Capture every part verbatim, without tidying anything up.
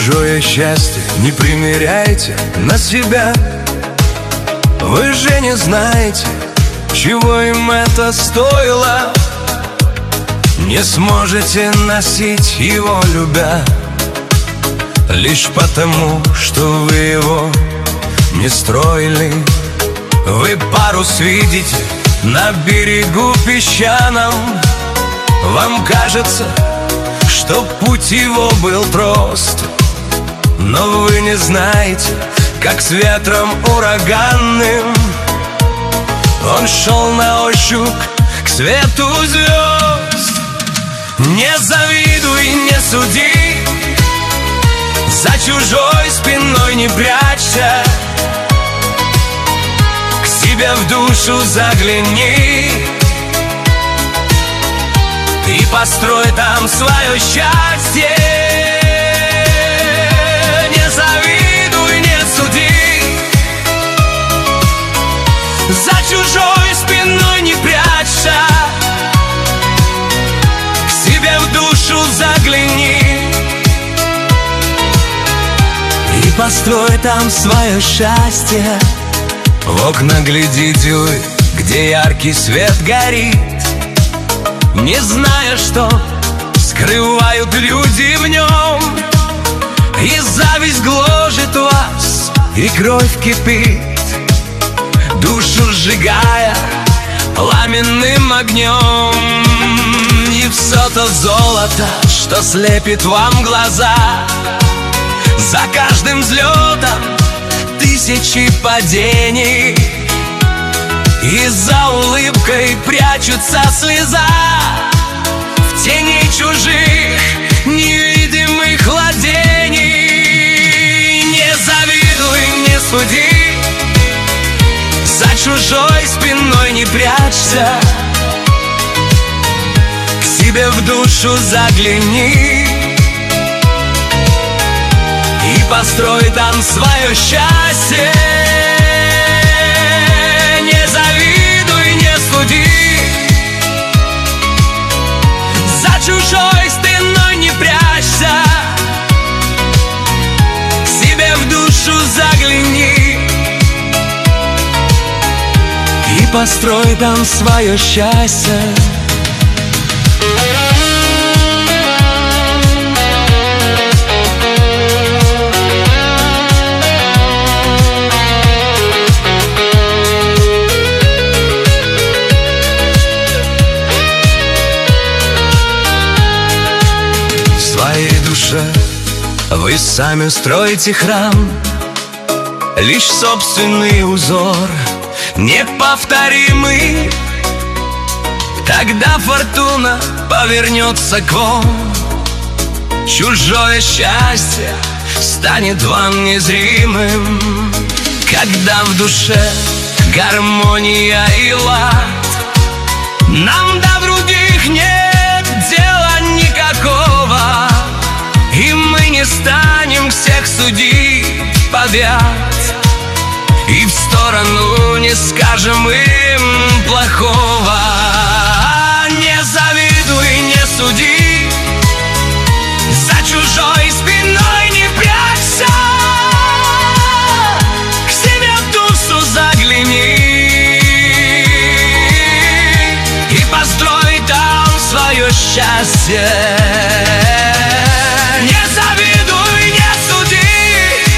чужое счастье не примеряйте на себя. Вы же не знаете, чего им это стоило. Не сможете носить его, любя, лишь потому, что вы его не строили. Вы парус видите на берегу песчаном. Вам кажется, что путь его был прост, но вы не знаете, как с ветром ураганным он шел на ощупь к свету звезд. Не завидуй, не суди, за чужой спиной не прячься. К себе в душу загляни и построй там свое счастье. Не завидуй, не суди, за чужой спиной не прячься. К себе в душу загляни и построй там свое счастье. В окна глядите вы, где яркий свет горит, не зная, что скрывают люди в нем. И зависть гложет вас, и кровь кипит, душу сжигая пламенным огнем. И все то золото, что слепит вам глаза, за каждым взлетом тысячи падений, и за улыбкой прячутся слеза в тени чужих невидимых владений. Не завидуй, не суди, за чужой спиной не прячься. К себе в душу загляни и построй там свое счастье. Не завидуй, не суди, за чужой спиной не прячься. К себе в душу загляни и построй там свое счастье. Вы сами строите храм, лишь собственный узор неповторимый. Тогда фортуна повернется к вам, чужое счастье станет вам незримым. Когда в душе гармония и лад, нам до других нет дела никакого, и мы не станем всех судить подряд, и в сторону не скажем им плохого. Не завидуй, не суди, за чужой спиной не прячься. К себе в душу загляни и построй там свое счастье. Не завидуй, не суди,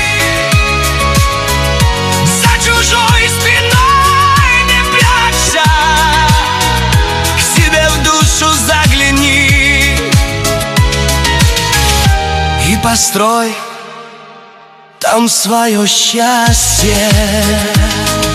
за чужой спиной не прячься. К себе в душу загляни и построй там свое счастье.